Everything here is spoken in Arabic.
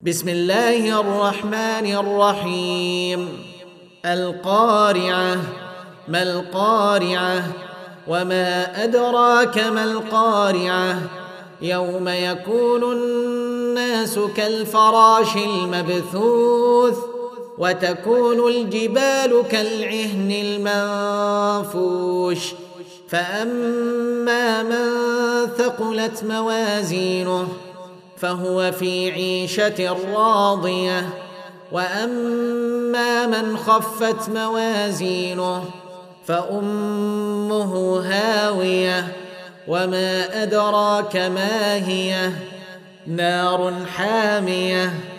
بسم الله الرحمن الرحيم. القارعة. ما القارعة؟ وما أدراك ما القارعة؟ يوم يكون الناس كالفراش المبثوث وتكون الجبال كالعهن المنفوش فأما من ثقلت موازينه فهو في عيشة راضية وأما من خفت موازينه فأمه هاوية وما أدراك ما هي نار حامية